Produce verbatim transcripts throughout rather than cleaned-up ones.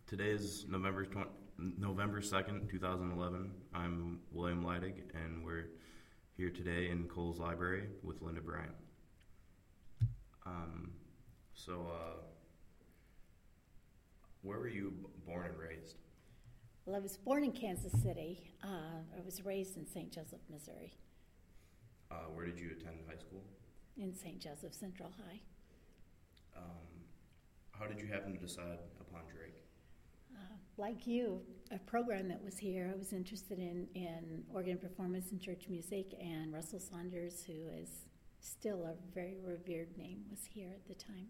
Today is November twenty, November second, two thousand eleven. I'm William Leidig, and we're here today in Cole's Library with Linda Bryant. Um, so, uh, where were you b- born and raised? Well, I was born in Kansas City. Uh, I was raised in Saint Joseph, Missouri, Uh, where did you attend high school? in Saint Joseph Central High. Um, how did you happen to decide upon Drake? Uh, like you, a program that was here, I was interested in, in organ performance and church music, and Russell Saunders, who is still a very revered name, was here at the time.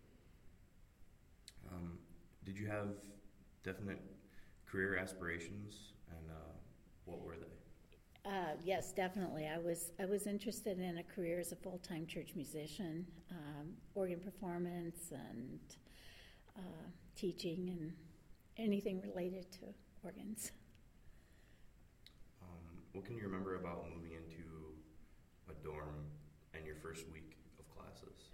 Um, did you have definite career aspirations, and uh, what were they? Uh, yes, definitely. I was I was interested in a career as a full-time church musician, um, organ performance, and uh, teaching, and anything related to organs. Um, what can you remember about moving into a dorm and your first week of classes?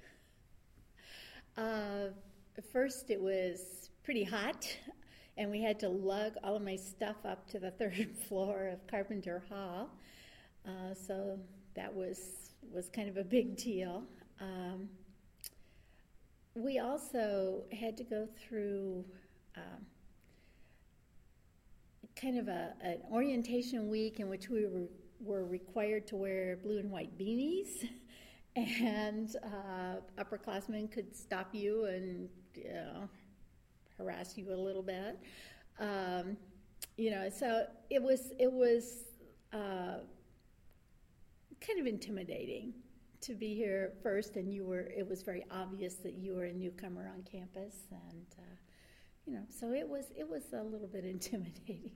Uh, first, it was pretty hot, and we had to lug all of my stuff up to the third floor of Carpenter Hall. Uh, so that was was kind of a big deal. Um, we also had to go through um, kind of a, an orientation week in which we were, were required to wear blue and white beanies, and uh, upperclassmen could stop you and you know, harass you a little bit. Um, you know, so it was it was uh, kind of intimidating to be here first, and you were. It was very obvious that you were a newcomer on campus, and uh, you know, so it was it was a little bit intimidating.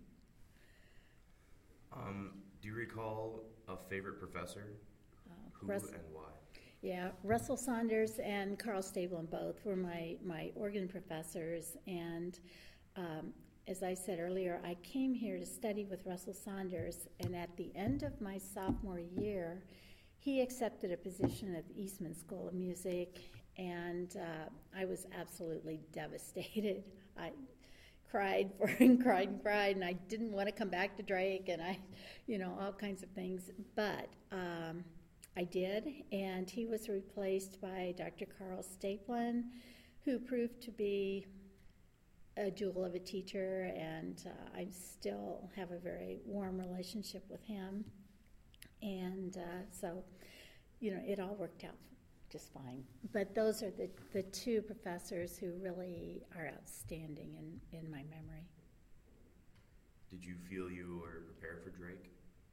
Um, do you recall a favorite professor? Uh, Who Russ- and why? Yeah, Russell Saunders and Carl Stablin both were my, my organ professors, and um, as I said earlier, I came here to study with Russell Saunders, and at the end of my sophomore year, he accepted a position at the Eastman School of Music, and uh, I was absolutely devastated. I cried for and cried and cried, and I didn't want to come back to Drake, and I, you know, all kinds of things, but um, I did, and he was replaced by Doctor Carl Staplin, who proved to be a jewel of a teacher, and uh, I still have a very warm relationship with him. And uh, so, you know, it all worked out just fine. But those are the, the two professors who really are outstanding in, in my memory. Did you feel you were prepared for Drake?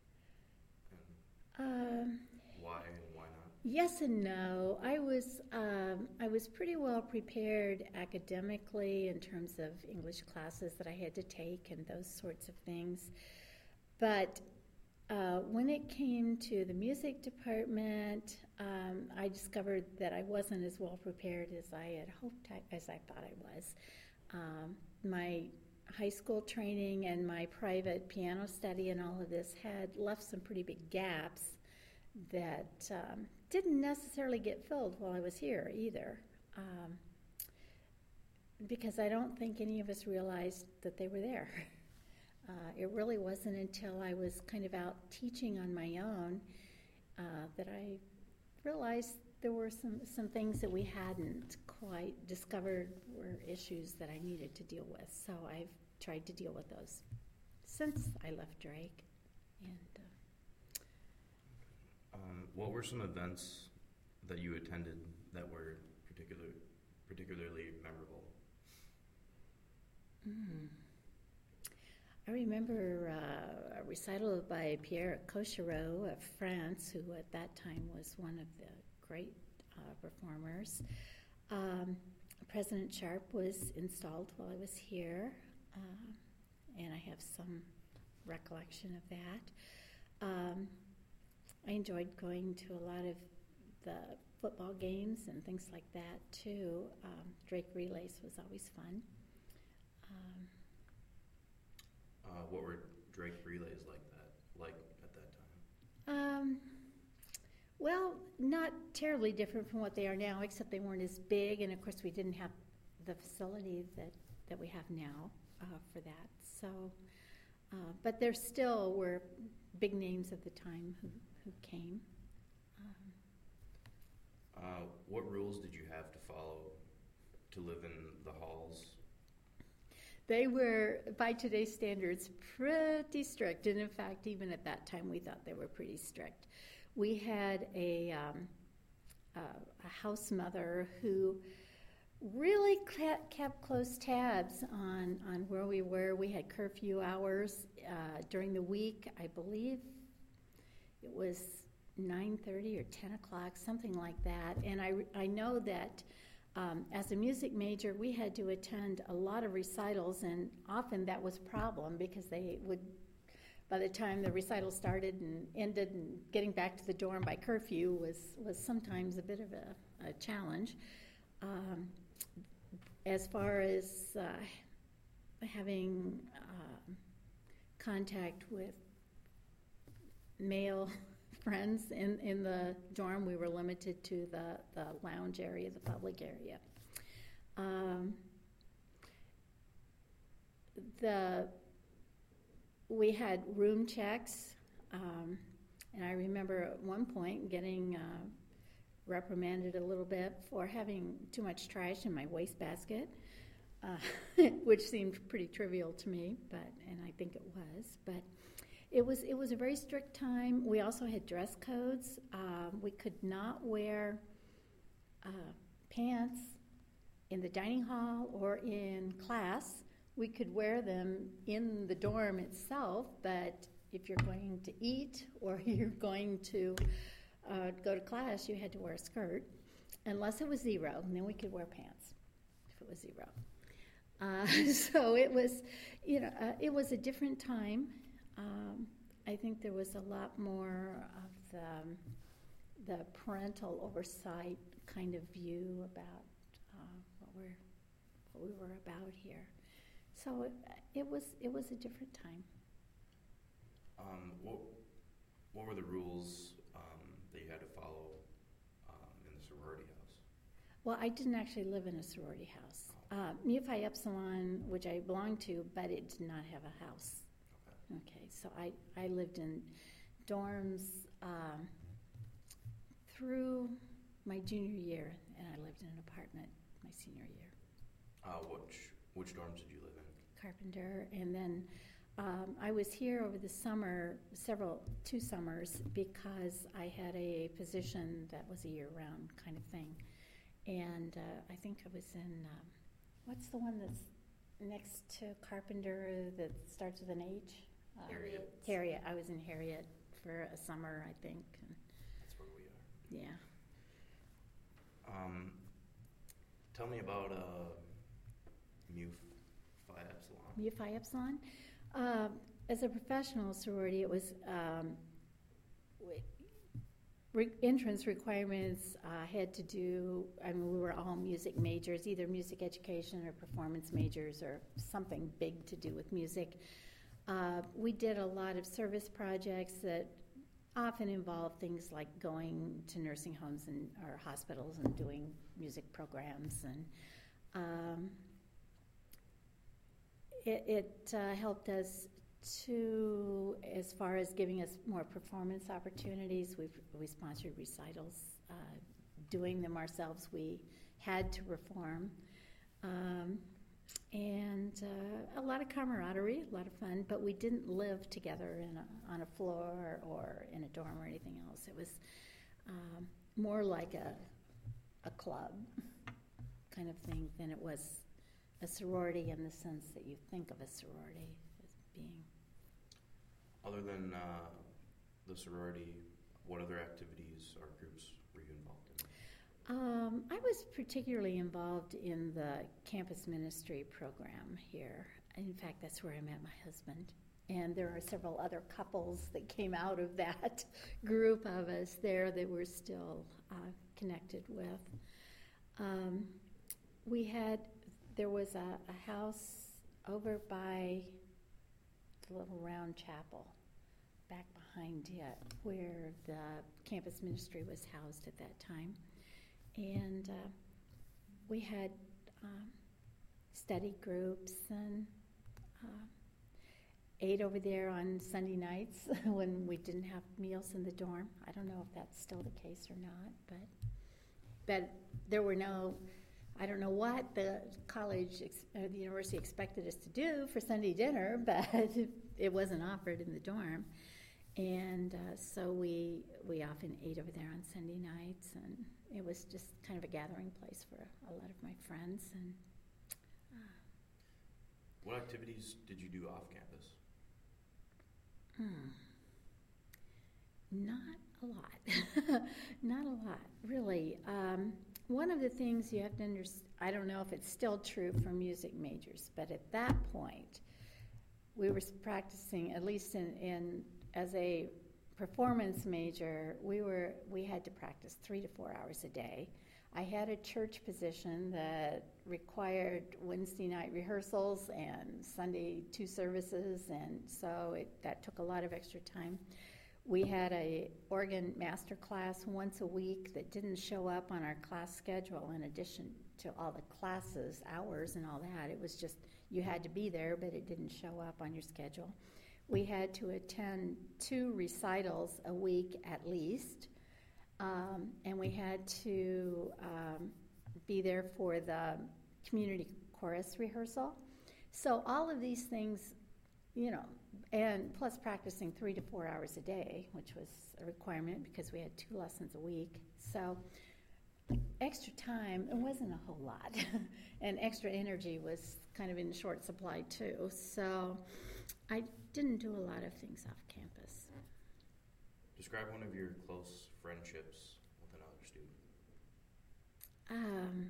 And um, why and why not? Yes and no. I was um, I was pretty well prepared academically in terms of English classes that I had to take and those sorts of things. But uh, when it came to the music department, um, I discovered that I wasn't as well prepared as I had hoped, I, as I thought I was. Um, my high school training and my private piano study and all of this had left some pretty big gaps that um, didn't necessarily get filled while I was here either, um, because I don't think any of us realized that they were there. Uh, it really wasn't until I was kind of out teaching on my own uh, that I realized there were some, some things that we hadn't quite discovered were issues that I needed to deal with. So I've tried to deal with those since I left Drake. And uh, Um, what were some events that you attended that were particular, particularly memorable? Mm. I remember uh, a recital by Pierre Cochereau of France, who at that time was one of the great uh, performers. Um, President Sharp was installed while I was here, uh, and I have some recollection of that. Um, I enjoyed going to a lot of the football games and things like that, too. Um, Drake Relays was always fun. Um, Uh, what were Drake relays like that, like at that time? um, well, not terribly different from what they are now, except they weren't as big, and of course we didn't have the facility that, that we have now. uh, for that. So, uh, but there still were big names of the time who, who came. Um, Uh, what rules did you have to follow to live in the halls? They were, by today's standards, pretty strict. And in fact, even at that time, we thought they were pretty strict. We had a, um, uh, a house mother who really kept close tabs on, on where we were. We had curfew hours uh, during the week. I believe it was nine thirty or ten o'clock, something like that. And I, I know that um, as a music major, we had to attend a lot of recitals, and often that was a problem because they would, by the time the recital started and ended and getting back to the dorm by curfew was, was sometimes a bit of a, a challenge. Um, as far as uh, having uh, contact with male friends in, in the dorm, we were limited to the, the lounge area, the public area. Um, the we had room checks, um, and I remember at one point getting uh, reprimanded a little bit for having too much trash in my wastebasket, uh, which seemed pretty trivial to me, but and I think it was. But it was it was a very strict time. We also had dress codes. Um, we could not wear uh, pants in the dining hall or in class. We could wear them in the dorm itself, but if you're going to eat or you're going to uh, go to class, you had to wear a skirt, unless it was zero, and then we could wear pants if it was zero. Uh, so it was, you know, uh, it was a different time. Um, I think there was a lot more of the, um, the parental oversight kind of view about uh, what we're what we were about here. So it, it was it was a different time. Um, what what were the rules um, that you had to follow um, in the sorority house? Well, I didn't actually live in a sorority house. Uh, Mu Phi Epsilon, which I belonged to, but it did not have a house. Okay, okay so I, I lived in dorms um, through my junior year, and I lived in an apartment my senior year. Uh, which which dorms did you live in? Carpenter, and then um, I was here over the summer, several, two summers, because I had a position that was a year-round kind of thing. And uh, I think I was in, um, what's the one that's next to Carpenter that starts with an H? Uh, Harriet. Harriet. I was in Harriet for a summer, I think. And that's where we are. Yeah. Um, tell me about uh, Mu Phi Epsilon. Mu Phi Epsilon? Uh, as a professional sorority, it was um, re- entrance requirements uh, had to do, I mean, we were all music majors, either music education or performance majors or something big to do with music. Uh, we did a lot of service projects that often involved things like going to nursing homes and or hospitals and doing music programs, and um, it, it uh, helped us to, as far as giving us more performance opportunities. We we sponsored recitals, uh, doing them ourselves. We had to perform, um, and uh, a lot of camaraderie, a lot of fun. But we didn't live together in a, on a floor or in a dorm or anything else. It was um, more like a a club kind of thing than it was a sorority in the sense that you think of a sorority as being. Other than uh, the sorority, what other activities or groups were you involved in? Um, I was particularly involved in the campus ministry program here. In fact, that's where I met my husband. And there are several other couples that came out of that group of us there that we're still uh, connected with. Um, we had, there was a, a house over by the little round chapel back behind it where the campus ministry was housed at that time. And uh, we had um, study groups and uh, ate over there on Sunday nights when we didn't have meals in the dorm. I don't know if that's still the case or not, but but there were no, I don't know what the college, ex- uh, the university expected us to do for Sunday dinner, but it wasn't offered in the dorm. And uh, so we we often ate over there on Sunday nights, and it was just kind of a gathering place for a, a lot of my friends. And uh, what activities did you do off campus? Hmm. Not a lot. Not a lot, really. Um, one of the things you have to understand, I don't know if it's still true for music majors, but at that point, we were practicing, at least in, in as a performance major, we were we had to practice three to four hours a day. I had a church position that required Wednesday night rehearsals and Sunday two services, and so it, that took a lot of extra time. We had a organ master class once a week that didn't show up on our class schedule in addition to all the classes, hours and all that. It was just, you had to be there, but it didn't show up on your schedule. We had to attend two recitals a week at least, um, and we had to um, be there for the community chorus rehearsal. So all of these things, you know, and plus practicing three to four hours a day, which was a requirement because we had two lessons a week. So extra time, it wasn't a whole lot. And extra energy was kind of in short supply too. So I didn't do a lot of things off campus. Describe one of your close friendships with another student. Um,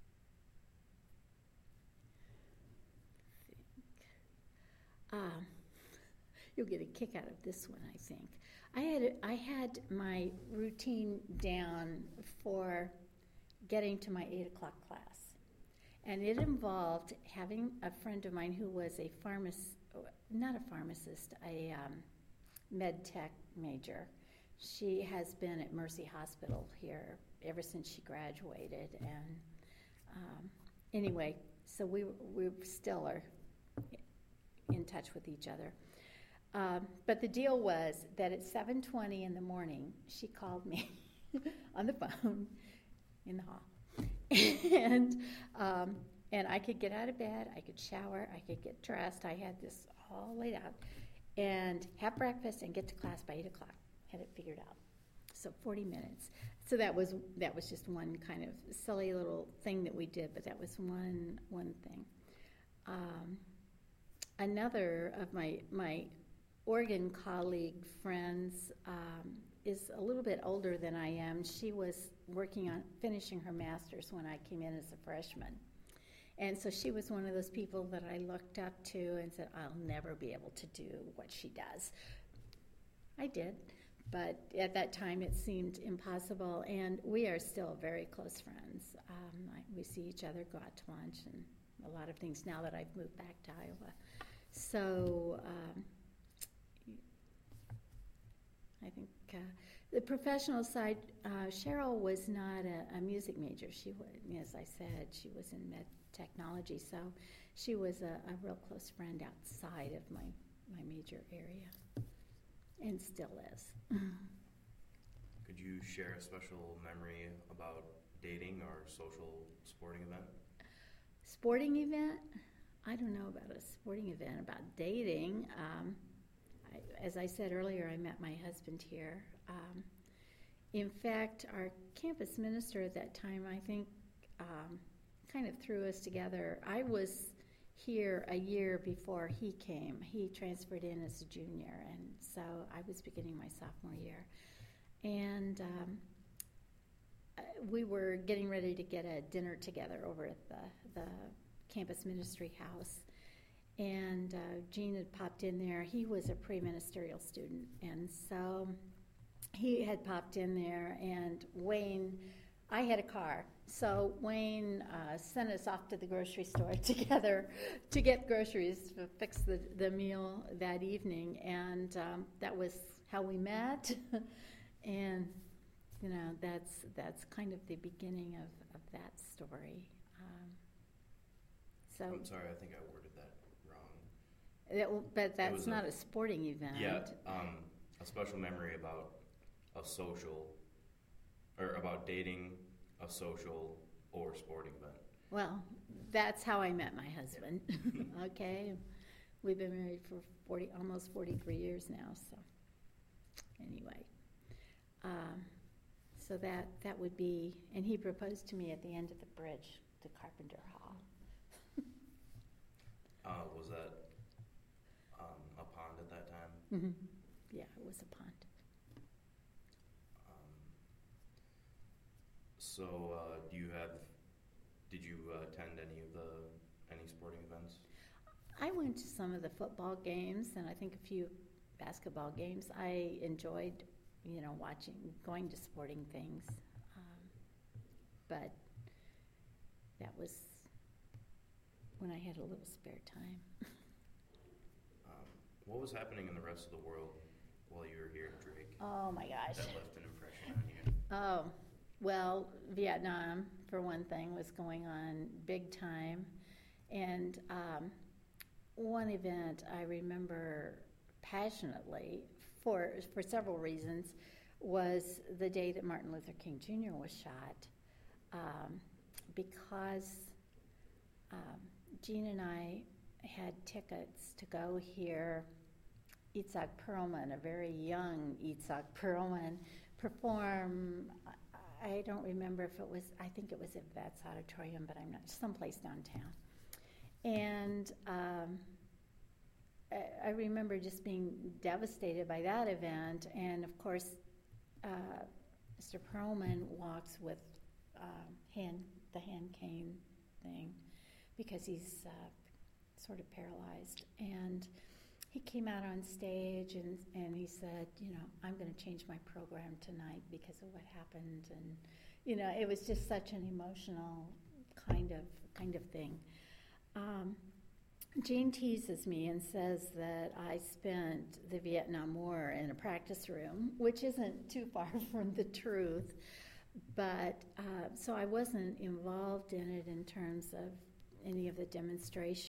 um, you'll get a kick out of this one, I think. I had I had my routine down for getting to my eight o'clock class, and it involved having a friend of mine who was a pharmacist, not a pharmacist, a um, med tech major. She has been at Mercy Hospital here ever since she graduated, and um, anyway, so we we still are in touch with each other. Um, but the deal was that at seven twenty in the morning, she called me on the phone in the hall, and um, and I could get out of bed, I could shower, I could get dressed. I had this all laid out, and have breakfast and get to class by eight o'clock. Had it figured out. So forty minutes. So that was that was just one kind of silly little thing that we did, but that was one one thing. Um, another of my my organ colleague friends um, is a little bit older than I am. She was working on finishing her master's when I came in as a freshman. And so she was one of those people that I looked up to and said, I'll never be able to do what she does. I did, but at that time it seemed impossible, and we are still very close friends. Um, I, we see each other, go out to lunch, and a lot of things now that I've moved back to Iowa. So um, I think uh, the professional side, uh, Cheryl was not a, a music major. She was, as I said, she was in med technology, so she was a, a real close friend outside of my, my major area, and still is. Could you share a special memory about dating or social sporting event? Sporting event? I don't know about a sporting event. About dating, um, I, as I said earlier, I met my husband here. Um, in fact, our campus minister at that time, I think, um, kind of threw us together. I was here a year before he came. He transferred in as a junior, and so I was beginning my sophomore year. And um, we were getting ready to get a dinner together over at the, the campus ministry house. And uh, Gene had popped in there. He was a pre-ministerial student, and so he had popped in there, and Wayne, I had a car, so Wayne uh, sent us off to the grocery store together to get groceries to fix the, the meal that evening, and um, that was how we met. And you know, that's that's kind of the beginning of, of that story. Um, so I'm sorry, I think I worded that wrong. It, but that's was not a- a sporting event. Yeah, um, a special memory about a social, or about dating, a social, or sporting event. Well, that's how I met my husband. Okay, we've been married for forty, almost forty-three years now. So, anyway, um, so that that would be, and he proposed to me at the end of the bridge to Carpenter Hall. Uh, was that um, a pond at that time? Mm-hmm. Yeah, it was a pond. Um, so, uh, do you have? Did you uh, attend any of the any sporting events? I went to some of the football games and I think a few basketball games. I enjoyed, you know, watching, going to sporting things. Um, but that was when I had a little spare time. Um, what was happening in the rest of the world while you were here at Drake Oh my gosh. that left an impression on you? Oh, well, Vietnam, for one thing, was going on big time. And um, one event I remember passionately for, for several reasons was the day that Martin Luther King Junior was shot. Um, because um, Jean and I had tickets to go hear Itzhak Perlman, a very young Itzhak Perlman, perform. I don't remember if it was, I think it was at Vets Auditorium, but I'm not, someplace downtown. And um, I, I remember just being devastated by that event. And of course, uh, Mister Perlman walks with um, hand, the hand cane thing because he's uh, sort of paralyzed. And he came out on stage and, and he said, you know, I'm going to change my program tonight because of what happened. And, you know, it was just such an emotional kind of kind of thing. Um, Jean teases me and says that I spent the Vietnam War in a practice room, which isn't too far from the truth. But uh, so I wasn't involved in it in terms of any of the demonstrations.